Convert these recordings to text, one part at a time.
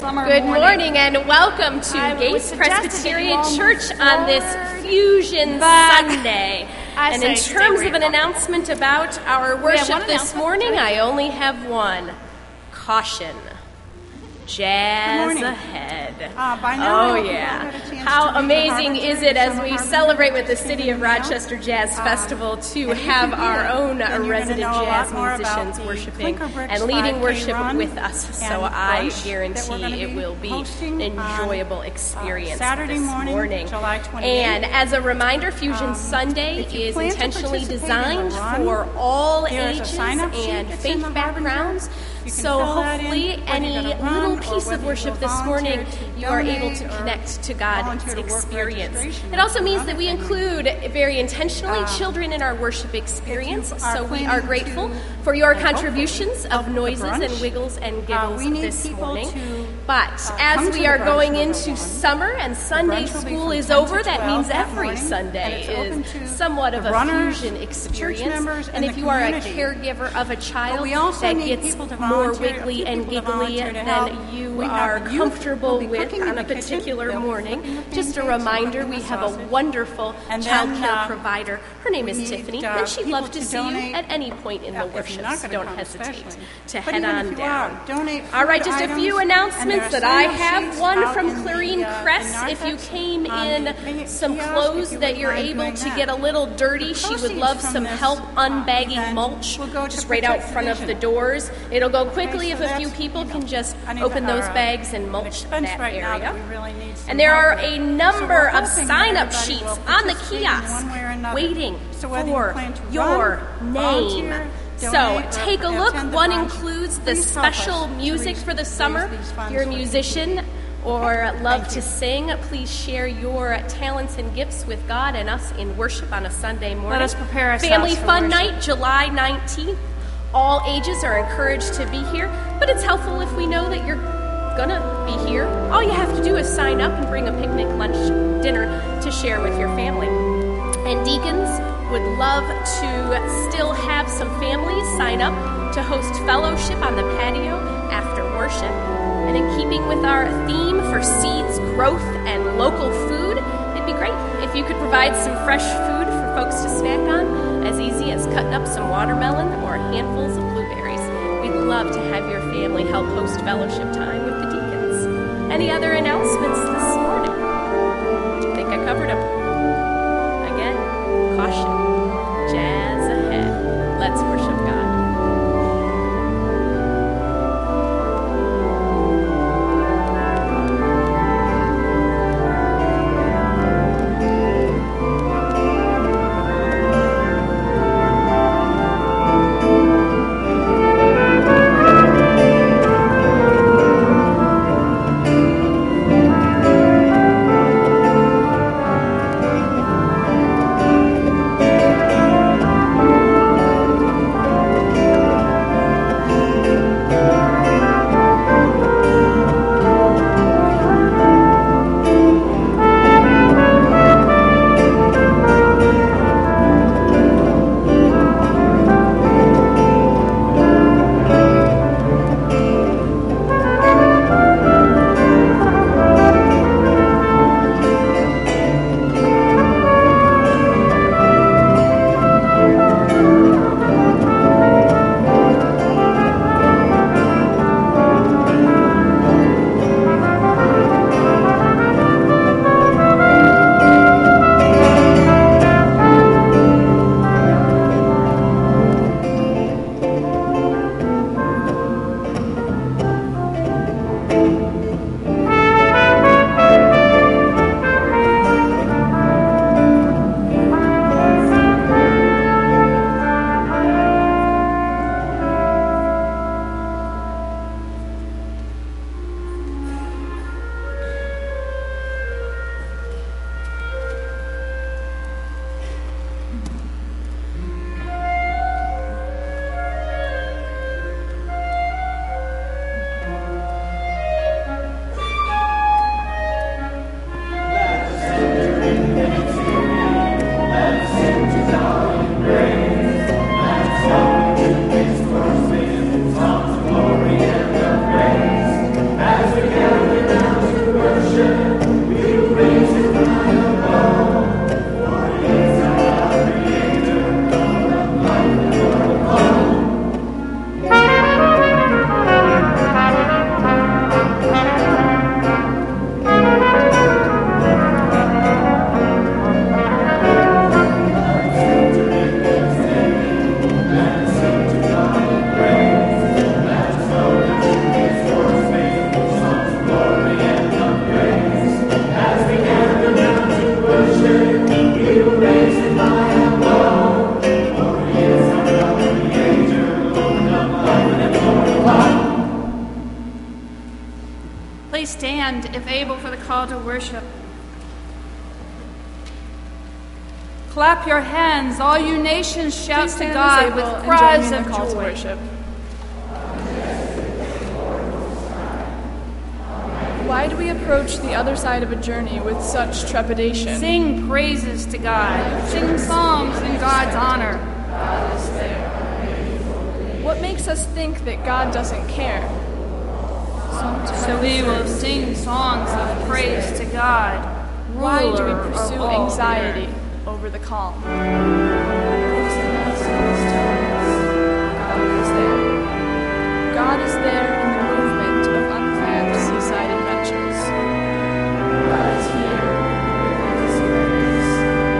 Good morning and welcome to Gates Presbyterian Church on this Fusion Sunday. And in terms of an announcement about our worship this morning, I only have one. Caution. Jazz ahead. Oh yeah. How amazing is it as we celebrate with the City of Rochester Jazz Festival to have our own resident jazz musicians worshiping and leading worship with us. So I guarantee it will be an enjoyable experience this morning. And as a reminder, Fusion Sunday is intentionally designed for all ages and faith backgrounds. So hopefully any little piece of worship this morning you are able to connect to God's experience. It also means that we include very intentionally children in our worship experience. So we are grateful for your contributions of noises and wiggles and giggles this morning. But as we are going into summer and Sunday school is over, that means every Sunday is somewhat of a fusion experience. And if you are a caregiver of a child that gets more wiggly and giggly than you are comfortable with on a particular morning, just a reminder, we have a wonderful child care provider. Her name is Tiffany, and she'd love to see you at any point in the worship, so don't hesitate to head on down. All right, just a few announcements that I have. One from Clarine Kress. If you came in some clothes that you're able to get a little dirty, she would love some help unbagging mulch just right out front of the doors. It'll go quickly if a few people can just open those bags and mulch that area. And there are a number of sign-up sheets on the kiosk waiting for your name. So take a look. One includes the special music for the summer. If you're a musician or love to sing, please share your talents and gifts with God and us in worship on a Sunday morning. Let us prepare ourselves Family for Fun worship. Night, July 19th. All ages are encouraged to be here, but it's helpful if we know that you're gonna be here. All you have to do is sign up and bring a picnic, lunch, dinner to share with your family. And deacons would love to still have some families sign up to host fellowship on the patio after worship. And in keeping with our theme for seeds, growth, and local food, it'd be great if you could provide some fresh food for folks to snack on, as easy as cutting up some watermelon or handfuls of blueberries. We'd love to have your family help host fellowship time with the deacons. Any other announcements this morning? I think I covered them. Again, caution, jazz ahead. Let's worship God. Please stand, if able, for the call to worship. Clap your hands, all you nations, shout to God with cries of joy. Why do we approach the other side of a journey with such trepidation? Sing praises to God. Sing songs in God's honor. What makes us think that God doesn't care? So we will sing songs of praise to God. Why do we pursue anxiety over the calm? God is there in the movement of unplanned seaside adventures. God is here with His presence.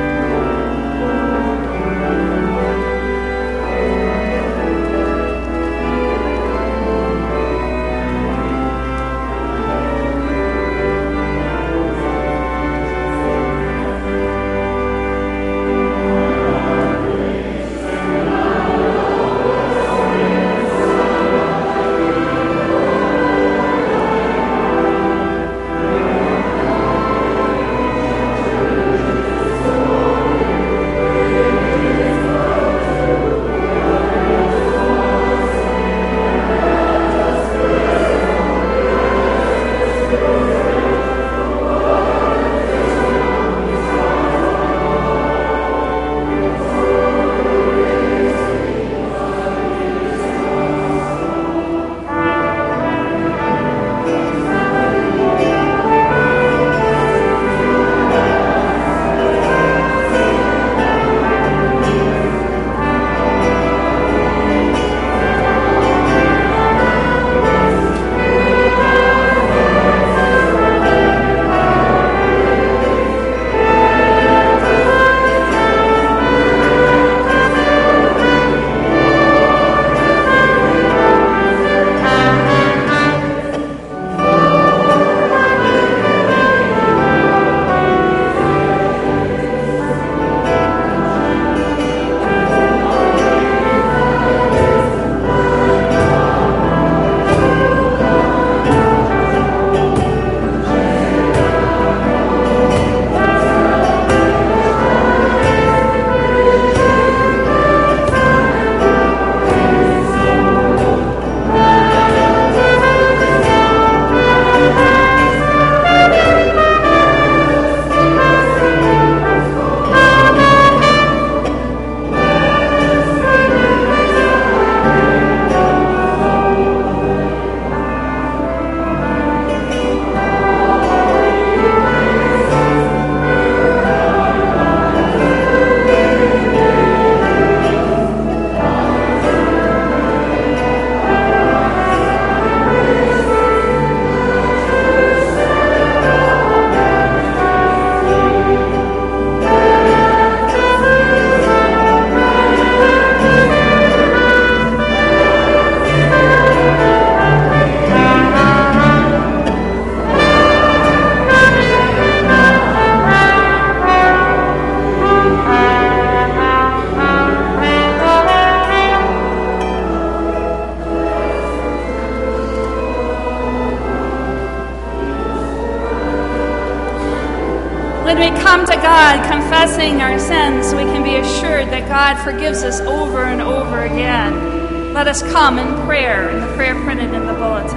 When we come to God confessing our sins, we can be assured that God forgives us over and over again. Let us come in prayer, in the prayer printed in the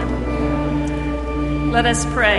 bulletin. Let us pray.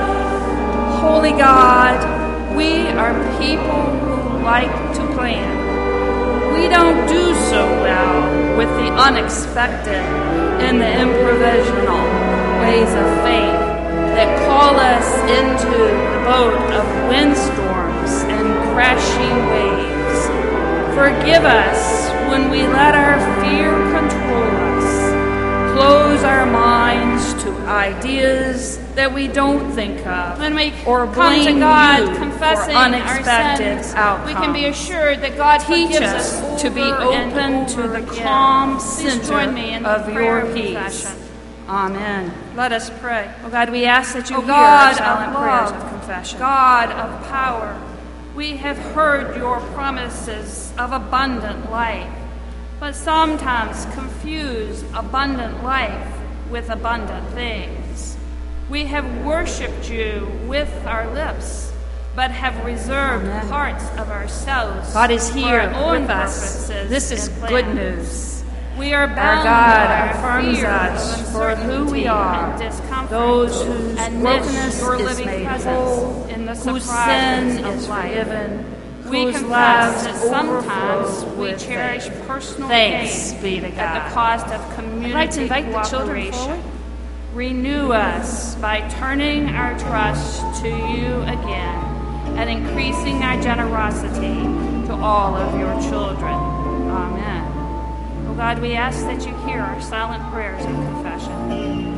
Holy God, we are people who like to plan. We don't do so well with the unexpected and the improvisational ways of faith that call us into the boat of windstorms and crashing waves. Forgive us when we let our fear control us, close our minds to ideas that we don't think of, when we or come to God confessing unexpected our sins, outcomes. we can be assured that God Teach forgives us us to be open to the calm center of your peace. confession. Amen. Let us pray. Oh God, we ask that you hear God our silent of prayers love, of confession. God of power, We have heard your promises of abundant life, but sometimes confuse abundant life with abundant things. We have worshipped you with our lips, but have reserved parts of ourselves. God is here for our own with us. purposes This is and good plans. news. We are Our bound God by our affirms fear us of for who we uncertainty are, and discomfort, those whose and brokenness miss your is living made presence whole, in the whose surprises sin of is life. forgiven, We whose confess lives that sometimes overflow we with cherish faith. personal Thanks gain be to at God. the cost of community I'd like to invite the children cooperation. forward. Renew us by turning our trust to you again and increasing our generosity to all of your children. Amen. Oh God, we ask that you hear our silent prayers of confession.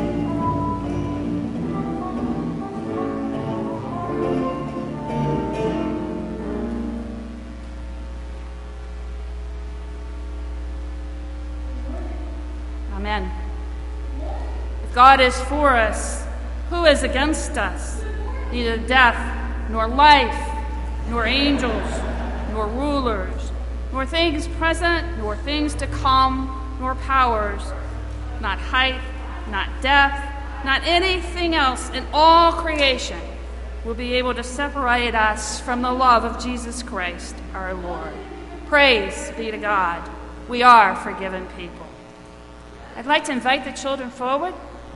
Amen. If God is for us, who is against us? Neither death, nor life, nor angels, nor rulers, nor things present, nor things to come, nor powers, not height, not depth, not anything else in all creation will be able to separate us from the love of Jesus Christ, our Lord. Praise be to God. We are forgiven people. I'd like to invite the children forward.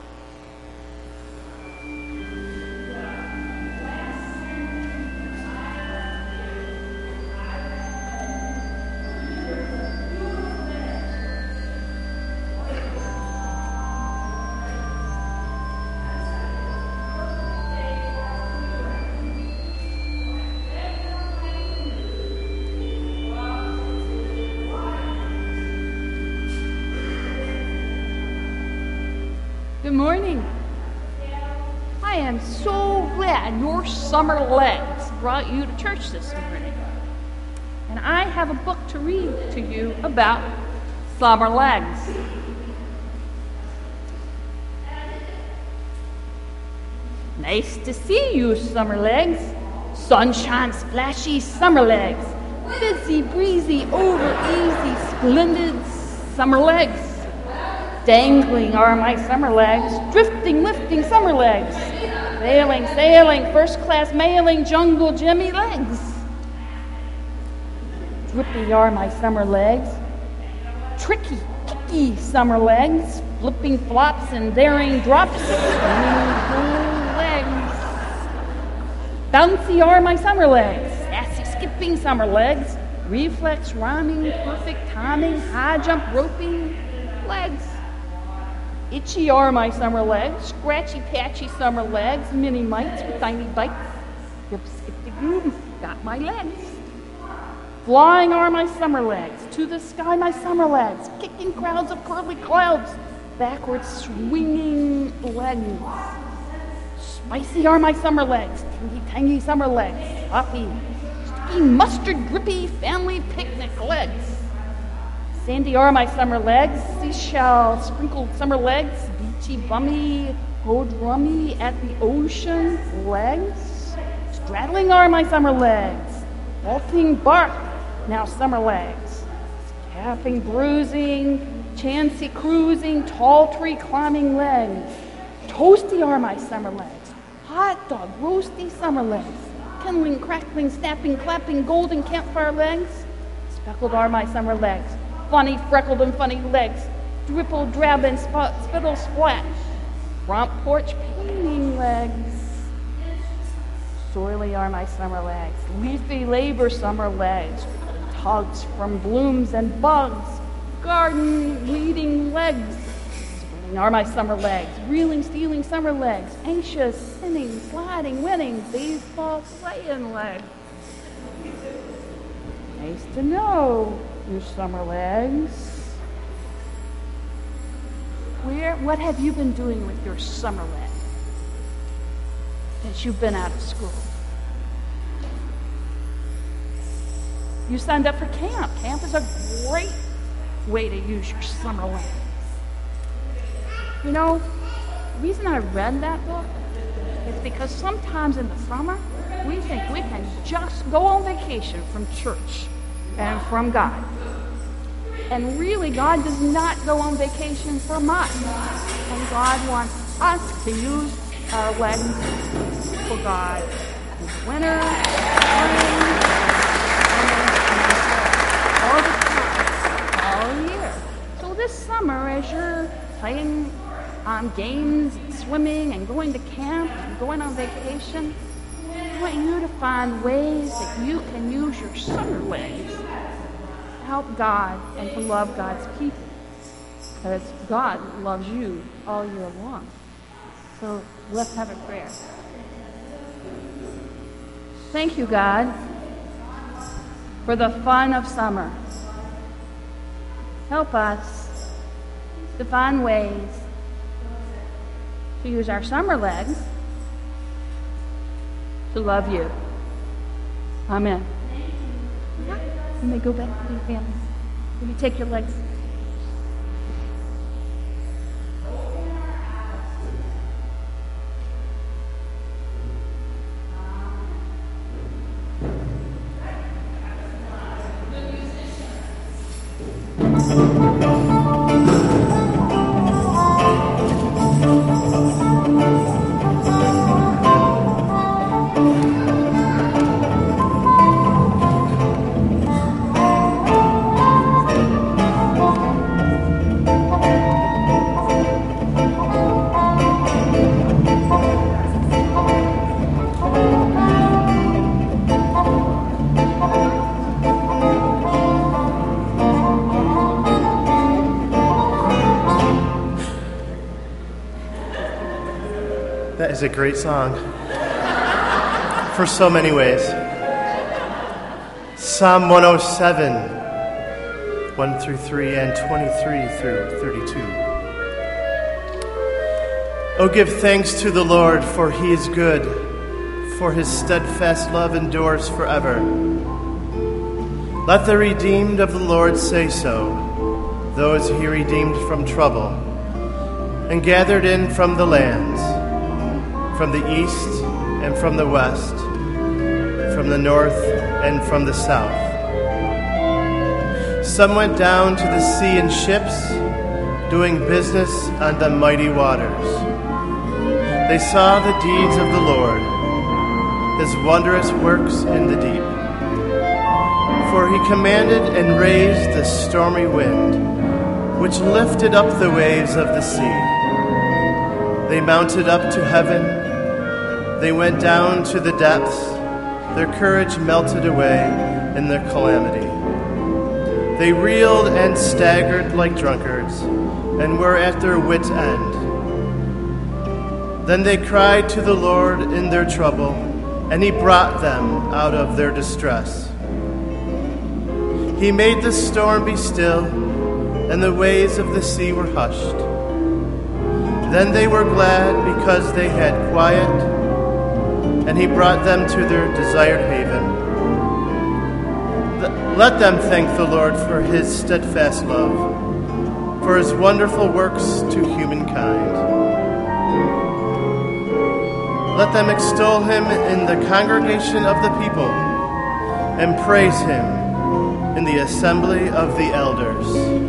Good morning. I am so glad your summer legs brought you to church this morning. And I have a book to read to you about summer legs. Nice to see you, summer legs. Sunshine splashy summer legs. Busy, breezy, over easy, splendid summer legs. Dangling are my summer legs, drifting, lifting summer legs. Sailing, sailing, first-class mailing, jungle Jimmy legs. Drippy are my summer legs. Tricky, kicky summer legs. Flipping flops and daring drops. Legs. Bouncy are my summer legs. Sassy, skipping summer legs. Reflex, rhyming, perfect timing, high jump, roping legs. Itchy are my summer legs, scratchy, patchy summer legs, mini mites with tiny bites. Yep, skip the groove, got my legs. Flying are my summer legs, to the sky my summer legs, kicking crowds of curly clouds, backwards swinging legs. Spicy are my summer legs, tangy summer legs, sloppy, sticky, mustard, grippy, family picnic legs. Sandy are my summer legs, seashell sprinkled summer legs, beachy bummy, ho drummy at the ocean legs. Straddling are my summer legs, vaulting bark, now summer legs. Scaffing, bruising, chancy cruising, tall tree climbing legs. Toasty are my summer legs, hot dog, roasty summer legs. Kindling, crackling, snapping, clapping, golden campfire legs. Speckled are my summer legs. Funny, freckled, and funny legs, dripple, drab, and spittle, splat. Front porch painting legs. Soily are my summer legs, leafy labor summer legs, tugs from blooms and bugs, garden weeding legs. Spring are my summer legs, reeling, stealing summer legs, anxious, spinning, sliding, winning, baseball playing legs. Nice to know. Your summer legs. What have you been doing with your summer legs since you've been out of school? You signed up for camp. Camp is a great way to use your summer legs. You know, the reason I read that book is because sometimes in the summer, we think we can just go on vacation from church and from God. And really, God does not go on vacation from us. And God wants us to use our legs for God. In winter, spring, all the time, all year. So this summer, as you're playing on games, swimming, and going to camp, and going on vacation, I want you to find ways that you can use your summer legs to help God and to love God's people. Because God loves you all year long. So let's have a prayer. Thank you, God, for the fun of summer. Help us to find ways to use our summer legs to love you. Amen. You may go back to your family. You may take your legs. That is a great song for so many ways. Psalm 107, 1 through 3 and 23 through 32. Oh, give thanks to the Lord, for he is good, for his steadfast love endures forever. Let the redeemed of the Lord say so, those he redeemed from trouble and gathered in from the lands, from the east and from the west, from the north and from the south. Some went down to the sea in ships, doing business on the mighty waters. They saw the deeds of the Lord, his wondrous works in the deep. For he commanded and raised the stormy wind, which lifted up the waves of the sea. They mounted up to heaven. They went down to the depths. Their courage melted away in their calamity. They reeled and staggered like drunkards and were at their wits' end. Then they cried to the Lord in their trouble, and he brought them out of their distress. He made the storm be still, and the waves of the sea were hushed. Then they were glad because they had quiet, and he brought them to their desired haven. Let them thank the Lord for his steadfast love, for his wonderful works to humankind. Let them extol him in the congregation of the people, and praise him in the assembly of the elders.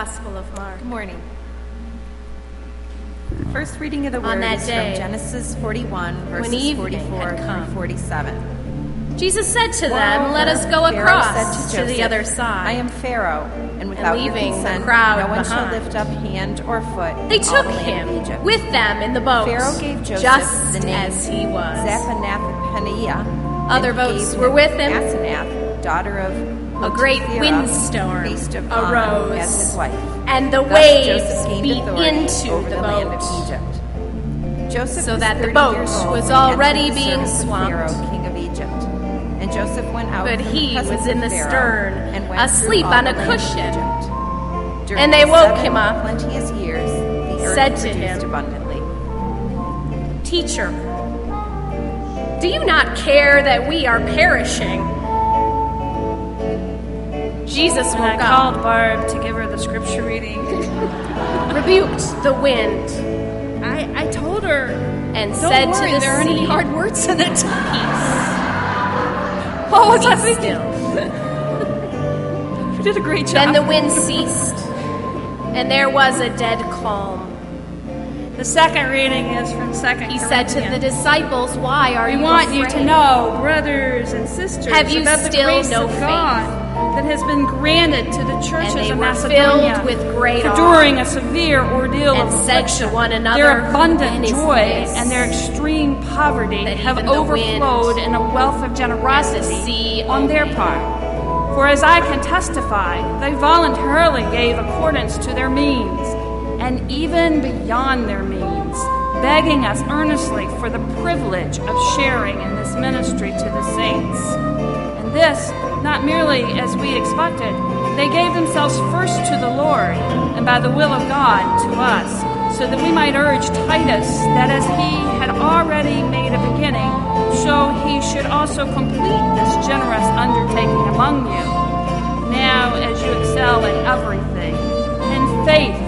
Gospel of Mark. Good morning. First reading of the On word that is day, from Genesis 41, verses evening 44 had come, through 47. Jesus said to them, Moreover, "Let us go Pharaoh across said to the Joseph, other side." I am Pharaoh, and without your leaving the consent, crowd no one shall behind. lift up hand or foot They in all took the land of him Egypt. with them in the boat, Pharaoh gave Joseph just the name as he was. Zaphnath-Paneah. Other and boats gave were with him. Asenath, daughter of A great Potiphera, windstorm priest of arose, On, as his wife. and the Thus waves Joseph gained beat authority into over the the land boat, of Egypt. Joseph so was that the 30 boat years old was when he already entered the being service of swamped. Pharaoh, king of Egypt. And Joseph went out But from he the presence was in of the Pharaoh stern, and went asleep through all on a the land of cushion. Egypt. During And they the woke 7 him up, plenteous years, the earth said to produced him, abundantly. "Teacher, do you not care that we are perishing?" Jesus When I woke up, called Barb to give her the scripture reading, rebuked the wind, I told her, and don't said worry, to the there aren't sea, any hard words in it. "Peace, What was I be thinking? still." You did a great job. Then the wind ceased, and there was a dead calm. The second reading is from 2 He said to the disciples, "Why are We you want afraid? you to know, brothers and sisters, Have you about the still grace no of faith? God that has been granted to the churches And they of were Macedonia, filled with great awe, during a severe ordeal and of said affliction. to one another, Their abundant "Who is joy this?" and their extreme poverty That have even the overflowed wind in a wealth of generosity sea on their obeyed. part. For as I can testify, they voluntarily gave accordance to their means, and even beyond their means, begging us earnestly for the privilege of sharing in this ministry to the saints. And this, not merely as we expected, they gave themselves first to the Lord, and by the will of God to us, so that we might urge Titus that as he had already made a beginning, so he should also complete this generous undertaking among you. Now as you excel in everything, in faith,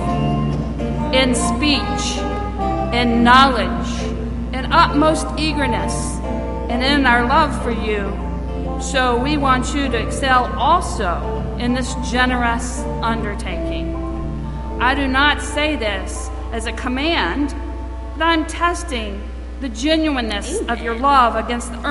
in speech, in knowledge, in utmost eagerness, and in our love for you, so we want you to excel also in this generous undertaking. I do not say this as a command, but I'm testing the genuineness of your love against the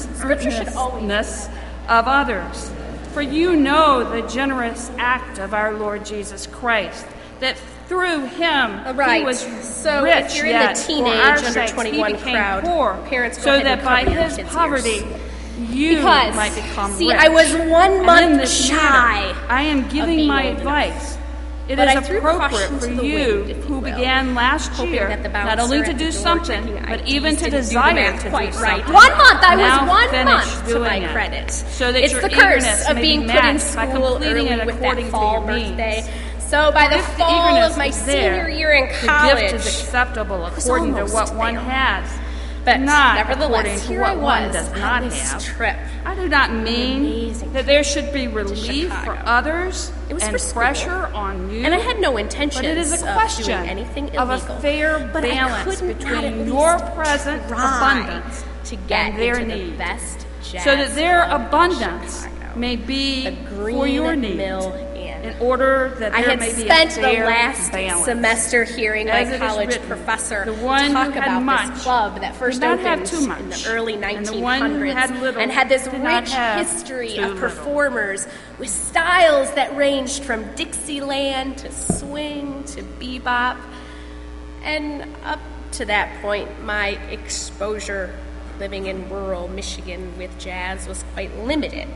earnestness of others. For you know the generous act of our Lord Jesus Christ, that through him Right. he was So rich, if you're in the yet teenage for our under sakes 21 he became crowd, poor, parents go so ahead that and by cover your his kids' poverty ears. you Because, might become see, rich. I was 1 And in month this shy matter, I am of giving being my old advice. It But is I threw appropriate caution for to the you wind, if you who will, began last hoping year that the not bouncer only to at do the door something, checking but IDs even to didn't do the desire math to do quite right. something. 1 month, I Now was 1 finish month to doing my it, credit. so that It's your the curse eagerness of may being be put in matched by school completing early it with that according to fall your means. birthday. So by the If the fall eagerness of my is senior there, year in the college, gift is acceptable was according to almost what one there. has, but not according nevertheless, to here what I one was does on not this have. trip. I do not mean amazing that there should be relief for Chicago. others It was and for school. pressure on you. And I had no intentions But it is a of question doing anything of illegal. a fair But I balance couldn't not at between least your present try abundance to get and their into the need, best jazz so that their club in abundance Chicago. may be The Green for your need, Mill Inn. in order that I there had may be spent a the fair last balance. semester hearing As my it is college written, professor the one talk who had about much this club that first did not have opened too much, in the early and the one who 1900s had little and had this did not rich have history too of little. performers with styles that ranged from Dixieland to swing to bebop. And up to that point, my exposure living in rural Michigan with jazz was quite limited.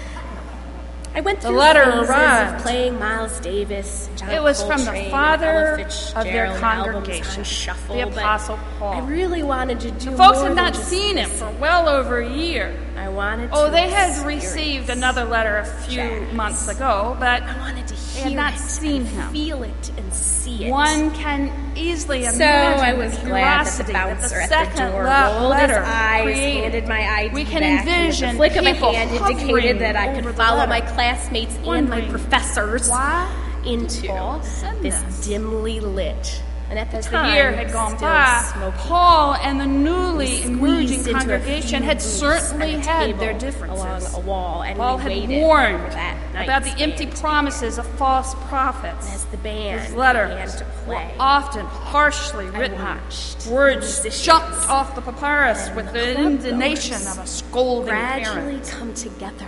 I went through letter phases arrived. of playing Miles Davis, John It was from the Coltrane, father Ella of their Fitzgerald, congregation, albums on shuffle, the but Apostle Paul. I really wanted to do The folks more had than not just seen him listen. for well over a year. I wanted Oh, to they had experience received another letter a few jazz. months ago, but I wanted to they hear had not it seen and him. feel it and see it. One can easily So imagine I was the glad that the curiosity bouncer the at the second door le- rolled his letter eyes, created. handed my ID We can back, and with envision a flick of a people hand hovering indicated that I over could the follow letter, my classmates and my wondering professors why into Paul sent this this? dimly lit And at the as time, the year had gone by, Paul and the newly emerging congregation had certainly had their differences. Along a wall, and Paul we had waited warned for that about the night's empty stand. promises of false prophets. As the band His began letters to were play, often harshly written. watched Words musicians jumped off the papyrus with the intonation of a scolding gradually parent. come together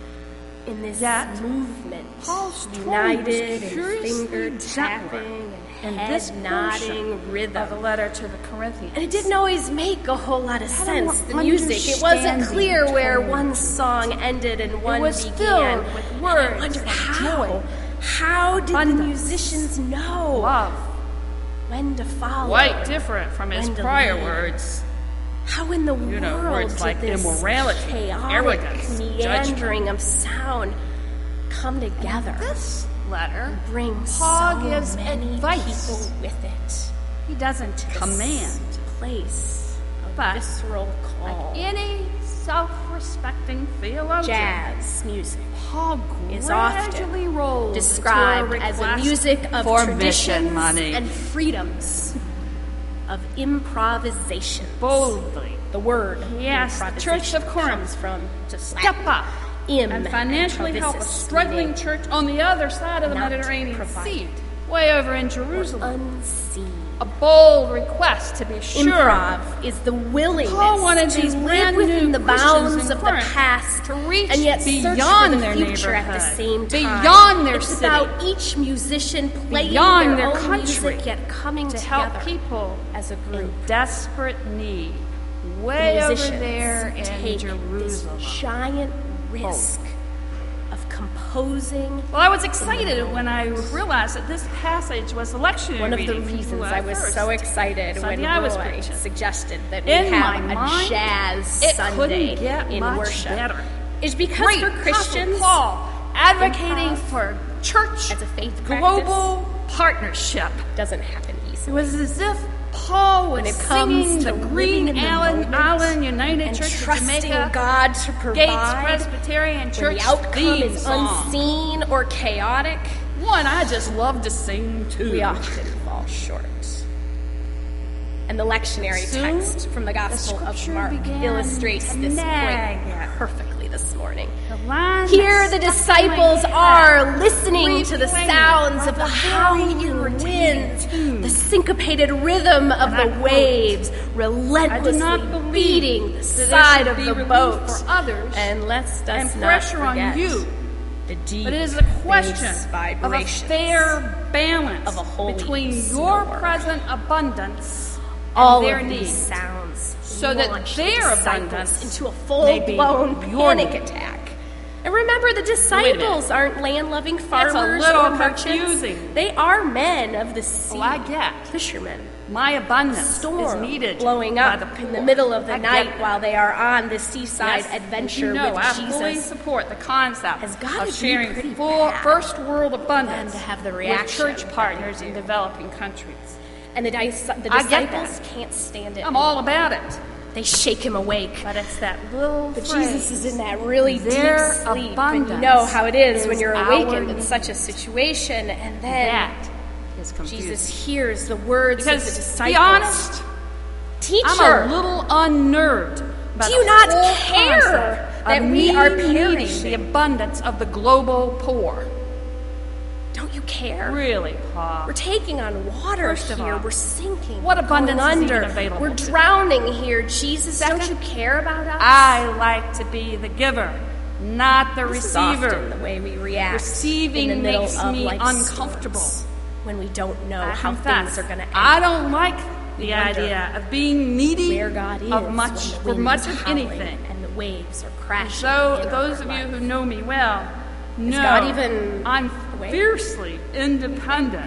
in this Yet, movement, Paul's tone united was in curiously finger gentler tapping and in head this nodding portion rhythm. of the letter to the Corinthians. And it didn't always make a whole lot of Had a more sense, the music. It wasn't understanding clear where tone. one song ended and one was began. filled with And words I wondered of how. joy, How did the abundance, musicians know love, when to follow? quite different from his when to prior leave? words. How in the You know, world words did like this immorality, chaotic arrogance, meandering of sound come together? This letter, Bring Paul so gives many advice. people with it. he doesn't command, Place of but visceral call. any self-respecting theologian, Jazz music Paul is gradually rolls described into a as a request music of for traditions mission money. and freedoms of improvisation. boldly. The word Yes, the Church of Corinth comes from to Step up im and financially help a provisus, struggling meaning church on the other side of the not Mediterranean provided. Sea, way over in Jerusalem. unseen. A bold request to be sure. Improv is the willingness Paul wanted to these live brand within new the Christians bounds in of the Corinth past to reach and yet search for beyond the their future at the neighborhood, same time. beyond their it's city, about each musician playing beyond their their own country, music yet coming to together help people as a in group. desperate need, The way over musicians there in take Jerusalem. this giant risk of composing. Well, I was excited when I realized that this passage was the lectionary One of the reading reasons for I was first so excited when Sunday I was Roy preaching. suggested that we In have my a mind, jazz it Sunday couldn't get in much worship better. is because Great for Apostle Christians Paul advocating improv for church as a faith global partnership. doesn't happen It easily. was as if Paul was When it comes singing to the living in Green the Island moment United and Church of trusting Jamaica, God to Gates provide Presbyterian when Church the outcome theme is song. unseen or chaotic, One I just love to sing too. we often fall short. And the lectionary Soon, text from the Gospel of scripture Mark began illustrates to this nag point at perfectly this morning. The line Here that the stuck in my disciples head, are listening to the replaying sounds by of the the very howling irritating winds, tune. the syncopated rhythm of And I the quote, waves, I do relentlessly not believe beating the that there side should of be the relief boat. for others And let's and not pressure forget on you. the deep But it is a question bass of a vibrations fair balance of a holy between your snore. present abundance all and their of these needs. sounds So that launch the their disciples abundance into a may be full-blown your panic need. attack. And remember, the Wait a minute. disciples aren't land-loving farmers little or merchants. confusing. They are men of the sea, Oh, I get. fishermen. My abundance Storm is needed blowing by up the in the poor. middle of the I get night that. while they are on the seaside Yes, adventure you know, with I fully Jesus. support the concept Has gotta of be sharing pretty full bad first world abundance to have the with reaction church that partners they in do. developing countries. And the I get disciples that. can't stand it. I'm all about it. They shake him awake. But it's that little But phrase. Jesus is in that really Their deep sleep, and you abundance know how it is when is you're our awakened in need. such a situation, and then That is confusing. Jesus hears the words of the Because, to disciples. be honest, Teacher, I'm a little unnerved by Do the you not whole care concept that of we are needing perishing? the abundance of the global poor. don't you care? Really, Paul? We're taking on water First of here. all, We're sinking. what We're abundance going is under. even available We're today? drowning here. Jesus, don't Second, you care about us? I like to be the giver, not the This is often receiver. the way we react. Receiving in the middle makes of me life's uncomfortable. storms, when we don't know I how confess, things are going to end. I don't like the wonder idea of being needy where God is of much when the for wind much is of howling anything. and the waves are crashing. So in those our of you life. who know me well know God even I'm aware? fiercely independent.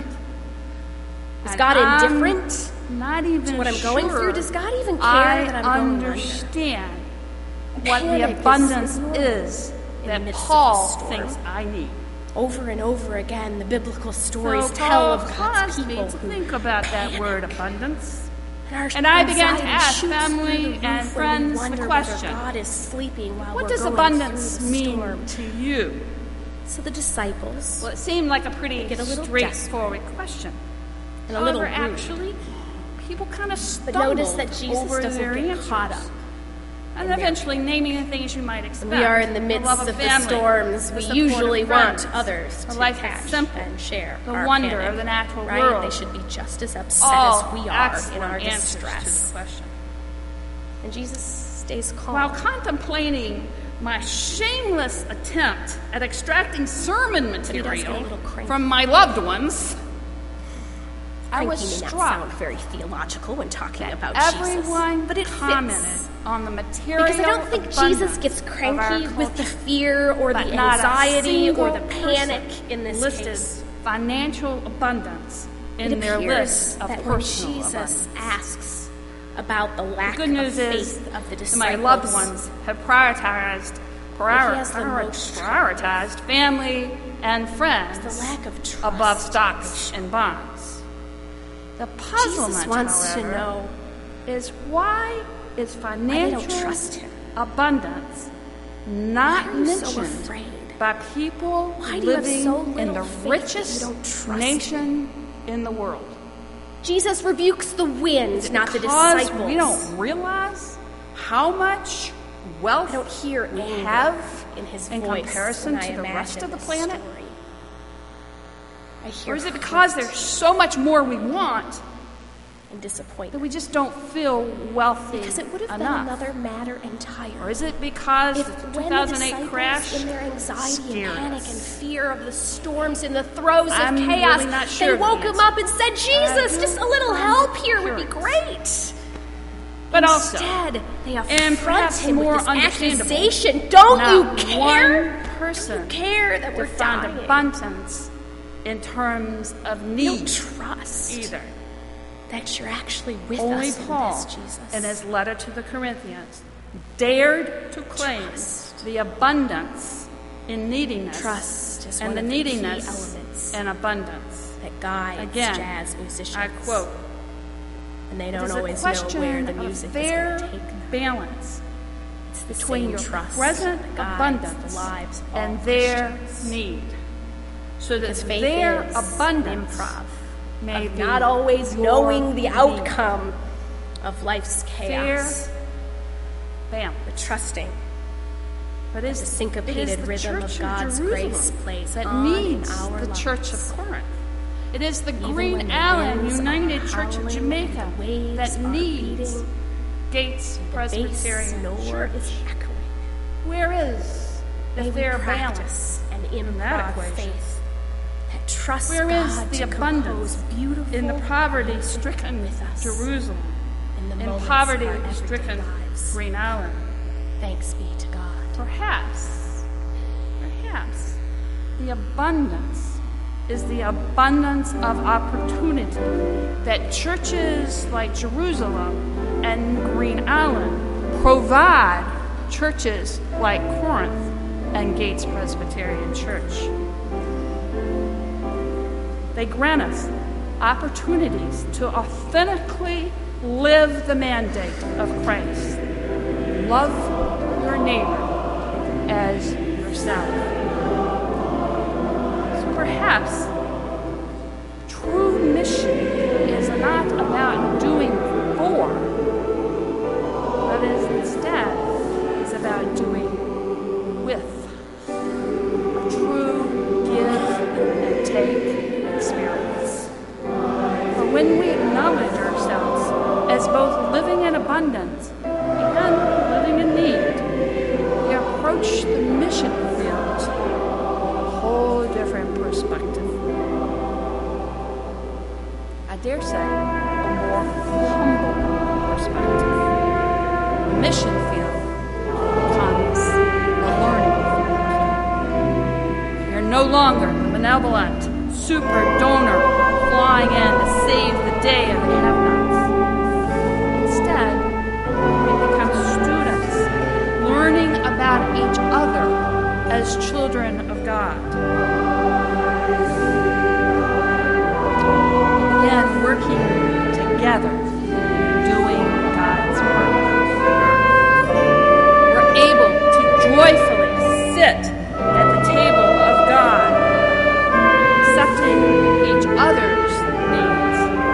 Is And God I'm indifferent Not even to what I'm sure going through? Does God even care I that I'm going under? understand what the Panic is abundance normal is in that the midst of Paul the storm. thinks I need. Over and over again, the biblical stories So tell Paul of God's caused me people to who think about that word abundance. our And I began to anxiety ask shoots family through the roof and when we friends the wonder question, whether God is sleeping while What we're does going abundance through the mean storm. to you? So the disciples Well, it seemed like a pretty get a little straightforward question. and a little rude. Actually, people kind of But stumbled notice that Jesus over doesn't their get answers. caught up. And eventually naming the things you might expect. We are in the midst love of the family, storms. the We support usually of want friends, others the to life catch is simple, and share the our wonder panic, of the natural right? world. They should be just as upset All as we are in excellent our answers to distress. the question. And Jesus stays calm. While contemplating my shameless attempt at extracting sermon he does get a material little cranky. from my loved ones, I Cranky was may not struck sound very theological when talking about everyone Jesus, but it commented fits. on the material Because I don't think Jesus gets cranky with the fear or the anxiety or the panic in this listed case. financial abundance in It their appears list of that when personal Jesus abundance. asks about the lack The good news of is faith of the that disciples, my loved ones have prioritized has the most family and friends the lack of trust above stocks and bonds. The puzzlement, Jesus wants however, to know is why is why they financial don't trust him. abundance not Why are you so mentioned afraid? by people Why do you have living so in little the faith that you richest don't trust nation in the world? Jesus rebukes the wind, not the Because disciples. we don't realize how much wealth I don't hear we anger have in his in voice comparison when I to the rest imagine of the this planet. story. I hear Or is it because hurt there's so much more we want and that disappointment? we just don't feel wealthy Because it would have been enough? another matter entirely. Or is it because If the when the 2008 disciples, crash in their anxiety scared and panic us? and fear of the storms and the throes I'm of chaos, really not sure they of the woke him answer. up and said, Jesus, do just a little find help it here would be curious. great. But also, Instead, they and affront perhaps him more with this understandable, accusation. Don't not you care? one person You care that we're defined dying. abundance in terms of You need don't trust either. that you're actually with Only us Paul, in this, Jesus. in his letter to the Corinthians, dared to claim Trust. the abundance in neediness Trust is and one the of the key neediness elements and abundance. that guides Again, jazz musicians. I quote, And they "It don't is a always know where question the of music is fair going to take them. balance It's the between same your trust present that guides abundance the lives of all and their Christians. need, so that Because faith their is abundance improv may of be not always your knowing the need. outcome of life's chaos, Fair balance. but trusting But it's the syncopated it is the rhythm of Church God's Jerusalem grace plays that on in needs our the lives. Church of Corinth. It is the Even Green when the Island winds United are Church of howling Jamaica and the waves that are needs beating, Gates the bass Presbyterian snore Church. is echoing. Where is the May we fair practice balance an in that improv equation? faith that trusts Where is God the to abundance compose beautiful in the poverty-stricken with us Jerusalem, in the in moments of our everyday poverty-stricken lives? Green Island? Thanks be to God. Perhaps, the abundance is the abundance of opportunity that churches like Jerusalem and Green Island provide churches like Corinth and Gates Presbyterian Church. They grant us opportunities to authentically live the mandate of Christ. Love your neighbor as yourself. So perhaps true mission is not about doing for, but is about doing with. A true give and take experience. For when we acknowledge ourselves as both living in abundance and living in need, we approach the mission field from a whole different perspective. I dare say, a more humble perspective. The mission field becomes a learning field. We are no longer the benevolent super donor flying in to save the day of the have-nots. Instead, we become students learning about each other as children of God. Again, working together, doing God's work. We're able to joyfully sit at the table of God, accepting each other's needs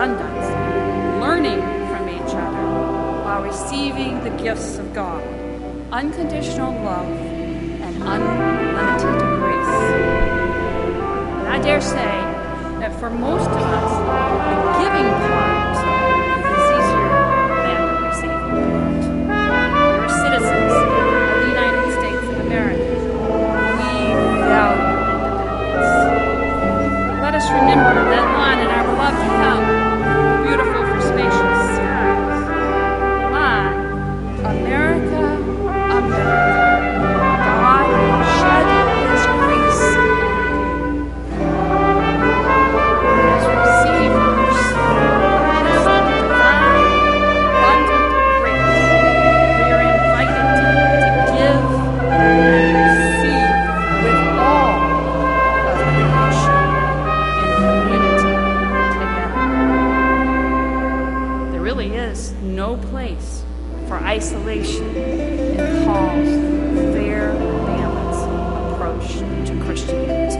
abundance, learning from each other while receiving the gifts of God, unconditional love and unlimited grace. And I dare say that for most of us, the giving part is easier than the receiving part. We're citizens of the United States of America. We value independence. Let us remember that line in our beloved hymn, Beautiful for Spacious Skies. Line, America, America, God shed His grace as receivers of His divine, abundant grace. We are invited to give and receive with all of creation in community together. There really is no place for isolation in Paul's fair, balanced approach to Christianity.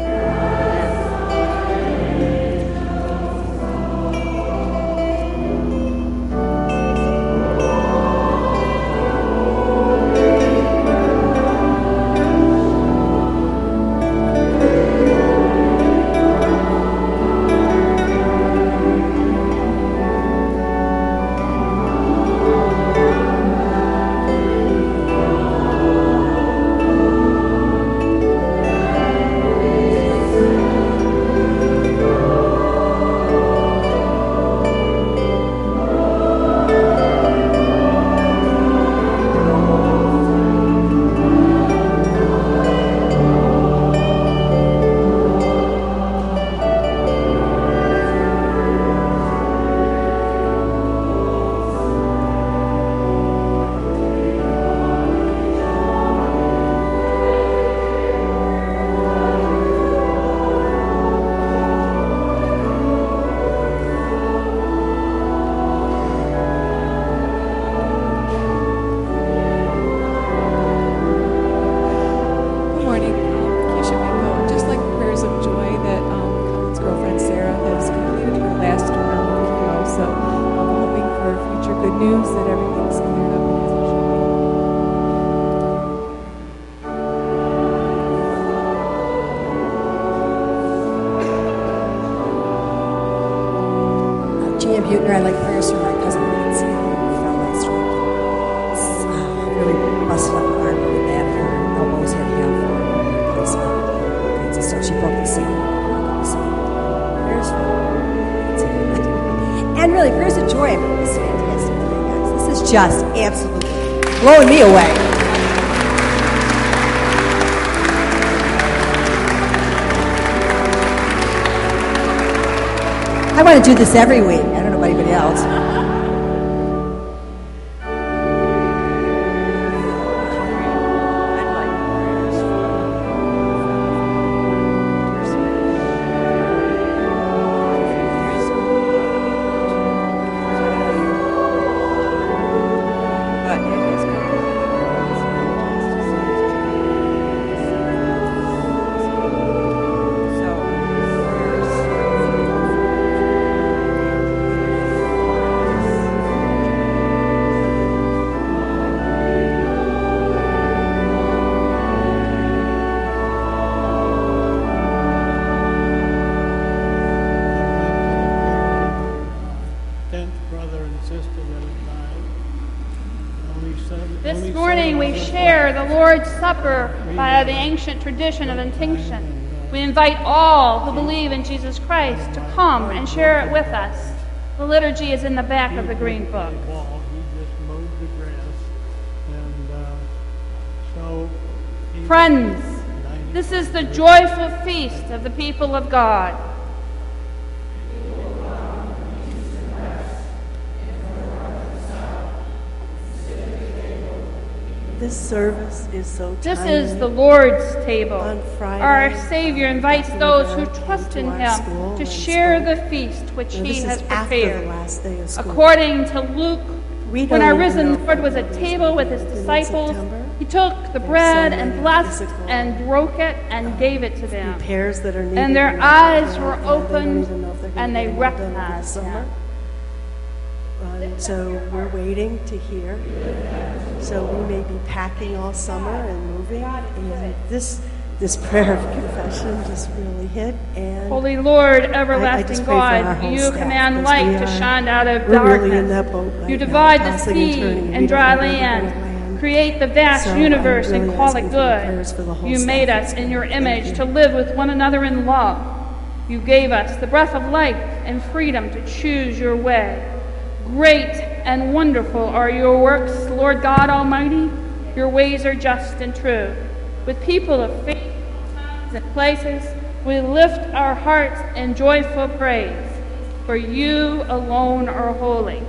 I'd like prayers for my cousin Nancy, who fell last week. Really busted up hard with that. Her elbows had half replacement, all kinds of stuff. She broke the same. Prayers for Nancy. And really, prayers of joy. I mean, this is fantastic thing, guys. This is just absolutely blowing me away. I want to do this every week. I don't know about anybody else. This morning we share the Lord's Supper by the ancient tradition of intinction. We invite all who believe in Jesus Christ to come and share it with us. The liturgy is in the back of the Green Book. Friends, this is the joyful feast of the people of God. This service is so timely. This is the Lord's table. On Friday, our Savior invites those who trust in Him to share the feast which He has prepared. According to Luke, when our risen Lord was at table with His disciples, He took the bread and blessed and broke it and gave it to them. Pairs that are needed, and their eyes were opened and they recognized him. So we're waiting to hear. So we may be packing all summer and moving. And this prayer of confession just really hit. And Holy Lord, everlasting God, you command light to shine out of darkness. Really in that boat right you now, divide the sea and dry land, create the vast universe and call it good. You made us in your image to live with one another in love. You gave us the breath of life and freedom to choose your way. Great and wonderful are your works, Lord God Almighty. Your ways are just and true. With people of faith, times and places, we lift our hearts in joyful praise. For you alone are holy.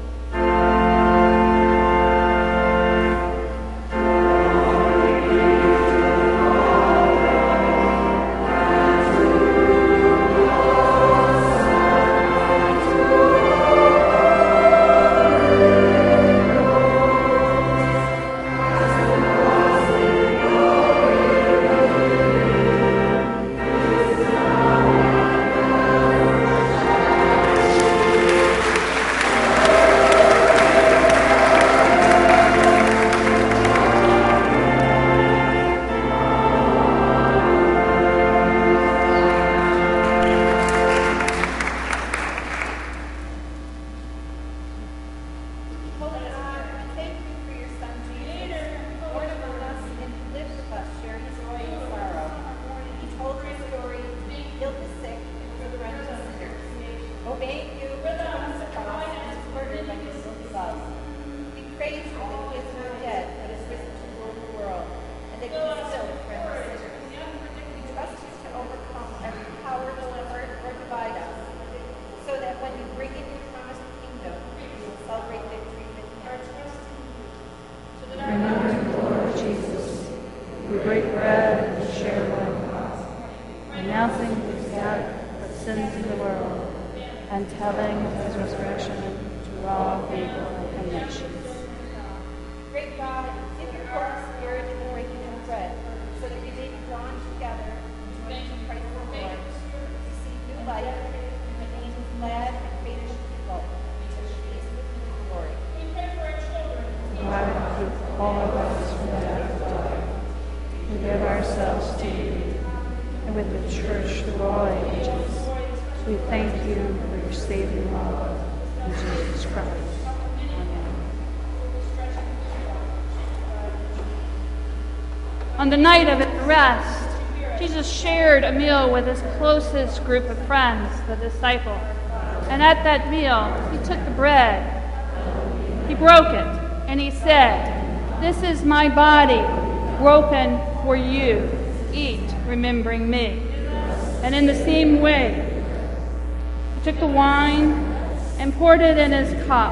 On the night of his arrest, Jesus shared a meal with his closest group of friends, the disciples. And at that meal, he took the bread, he broke it, and he said, "This is my body, broken for you. Eat, remembering me." And in the same way, he took the wine and poured it in his cup.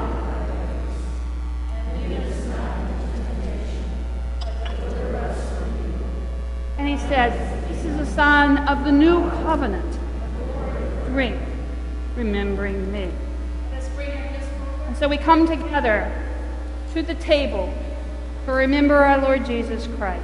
And he said, "This is a sign of the new covenant. Drink, remembering me." And so we come together to the table to remember our Lord Jesus Christ.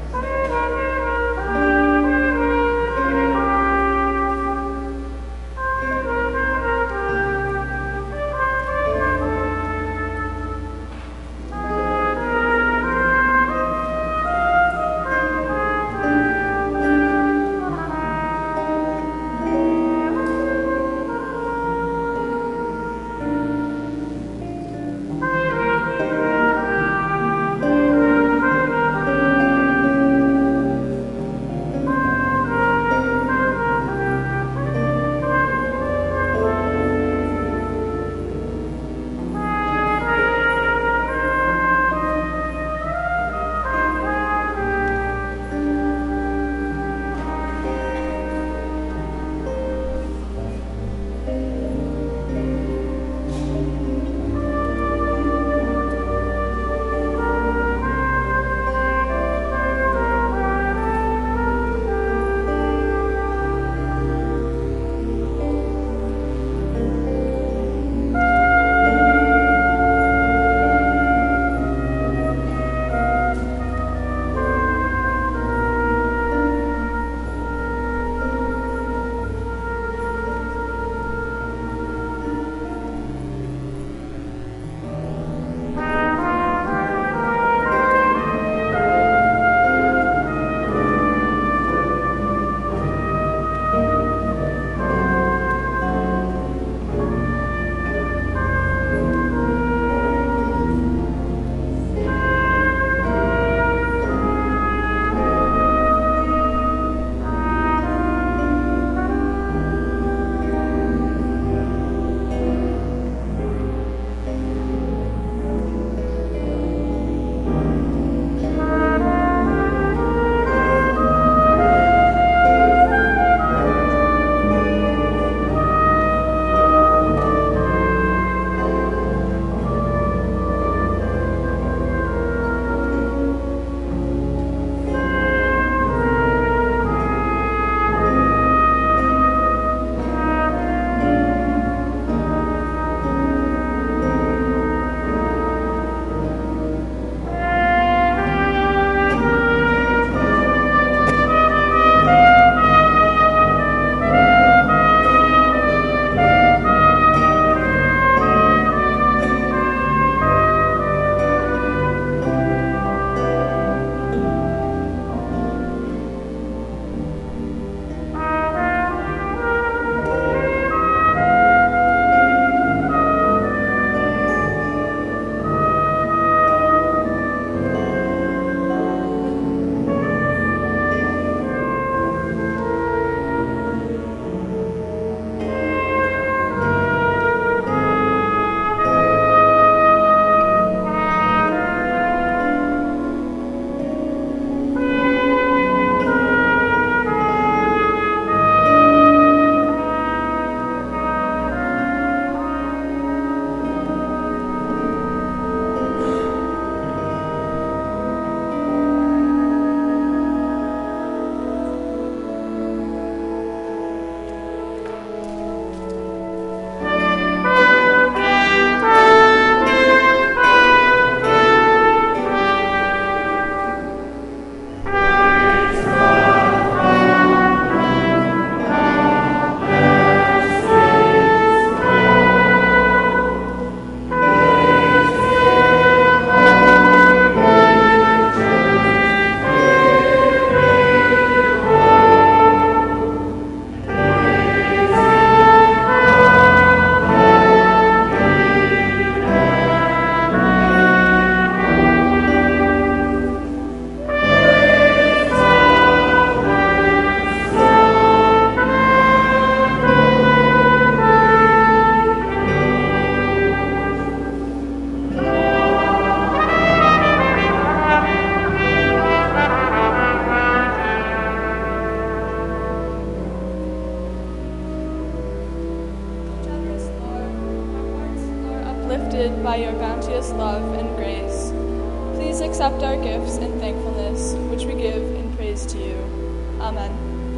lifted by your bounteous love and grace. Please accept our gifts in thankfulness, which we give in praise to you. Amen.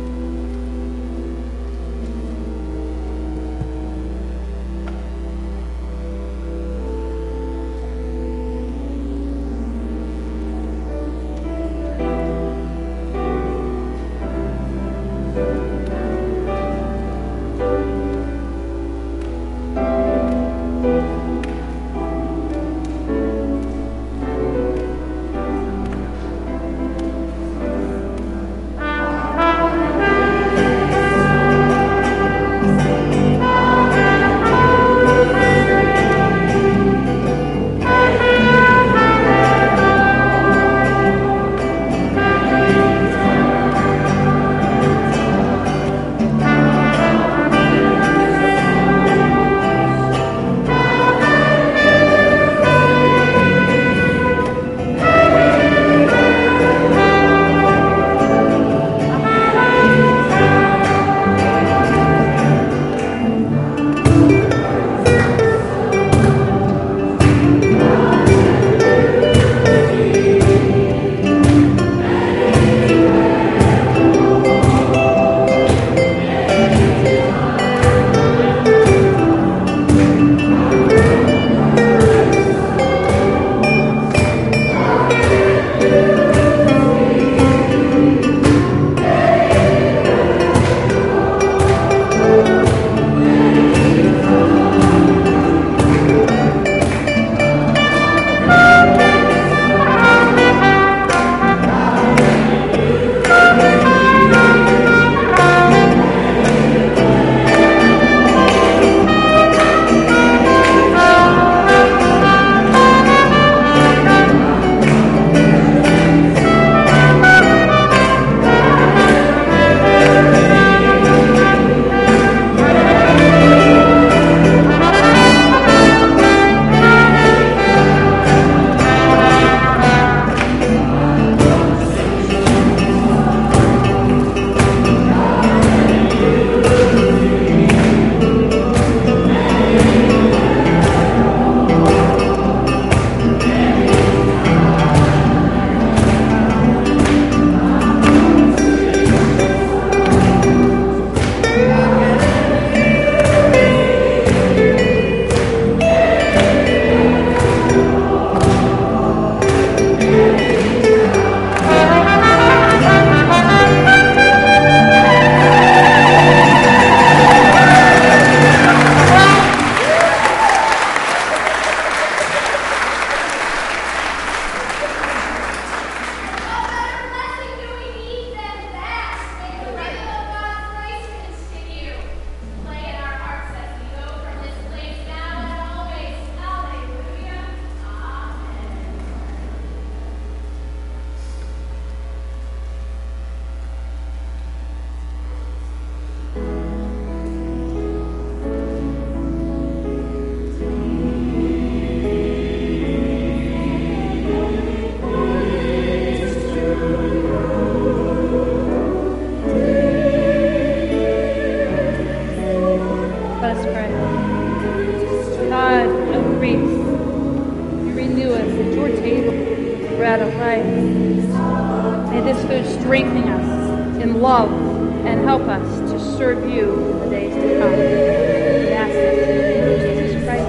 strengthening us in love and help us to serve you in the days to come. We ask this in the name of Jesus Christ.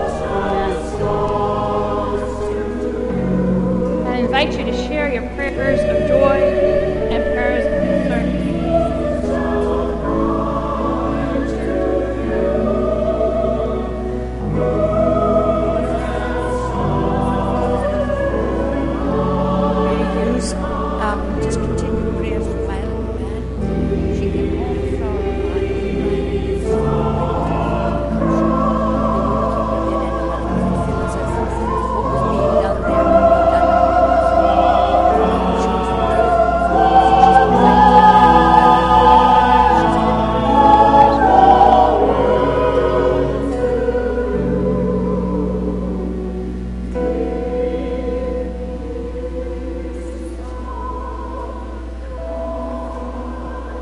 Amen. I invite you to share your prayers of joy and prayers of concern. Just continue prayers with Violet Band. She can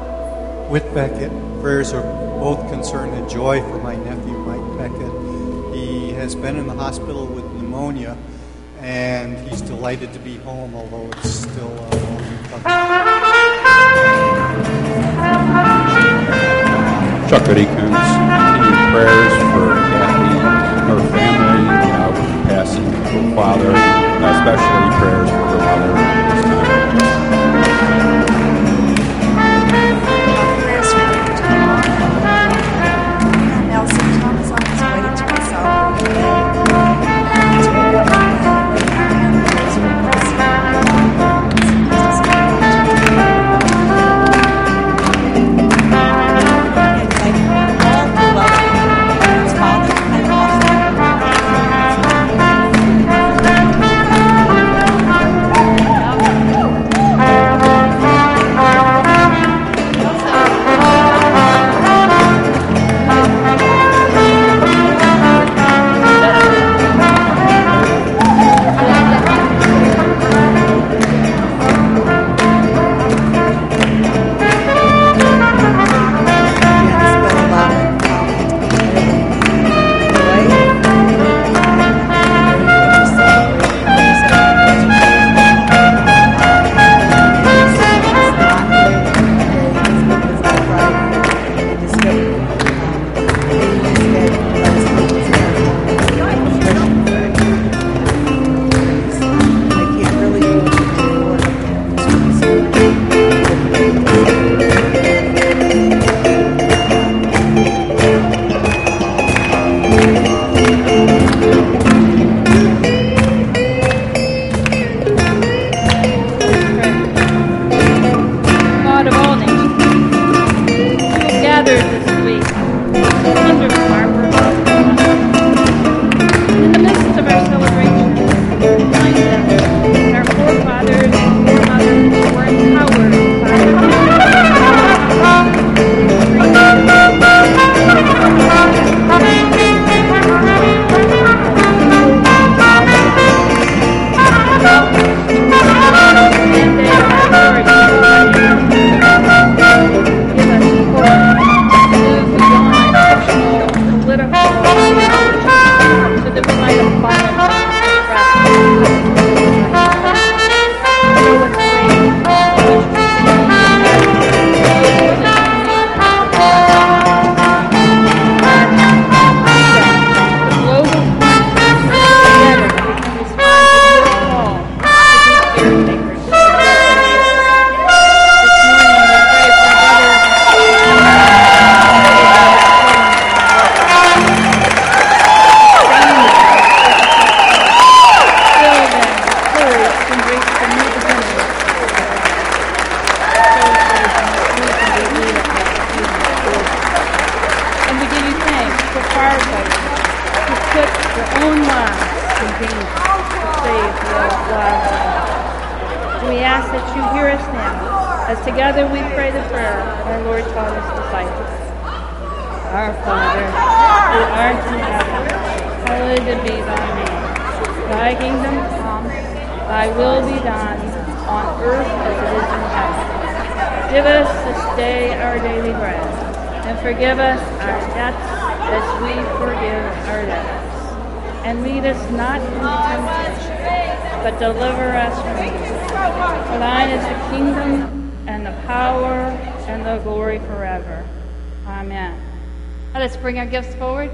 Whit Beckett. Prayers are both concern and joy for my nephew, Mike Beckett. He has been in the hospital with pneumonia, and he's delighted to be home, although it's still a long recovery. Chuck Goody Coons, continued prayers for Kathy and her family with the passing of her father, especially prayers for her mother at this time. Prayers for Tom. Nelson Tom is on his way to the South today. Forgive us our debts as we forgive our debtors. And lead us not into temptation, but deliver us from evil. For thine is the kingdom, and the power, and the glory forever. Amen. Let us bring our gifts forward.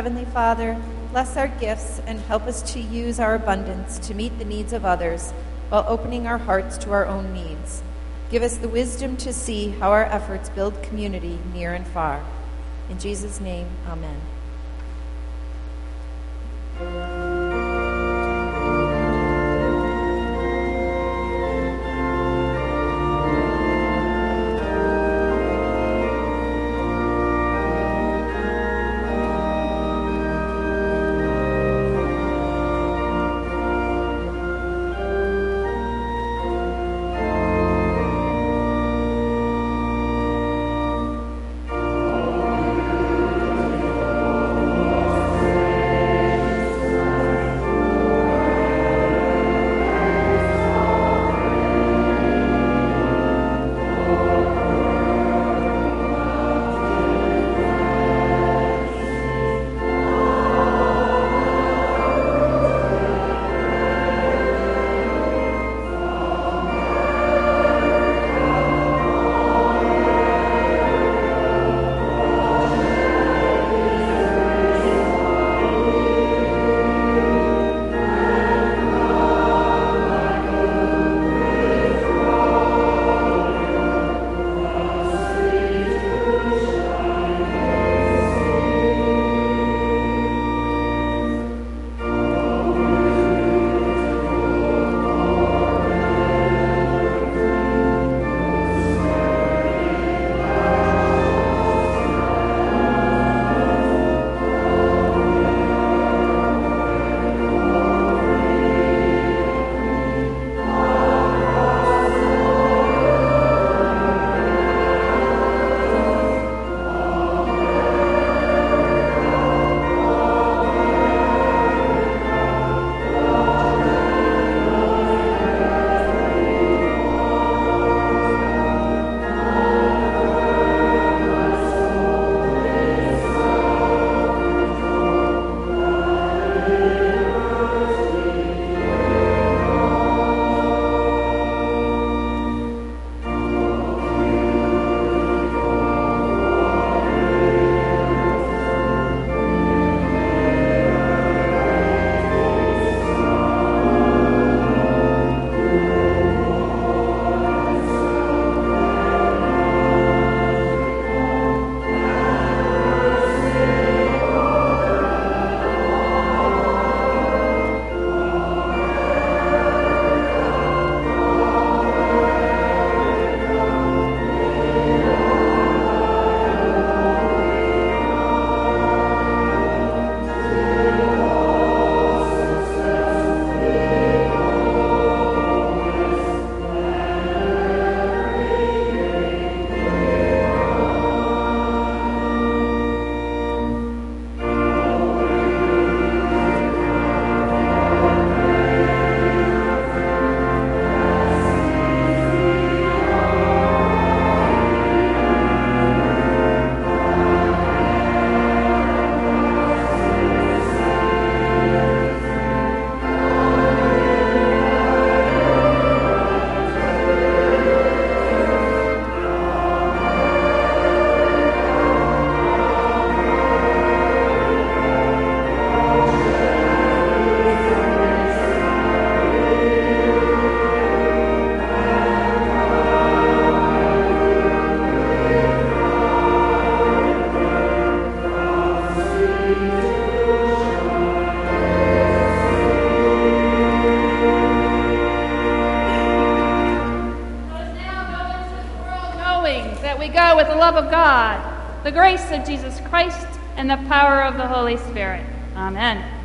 Heavenly Father, bless our gifts and help us to use our abundance to meet the needs of others while opening our hearts to our own needs. Give us the wisdom to see how our efforts build community near and far. In Jesus' name, amen. with the love of God, the grace of Jesus Christ, and the power of the Holy Spirit. Amen.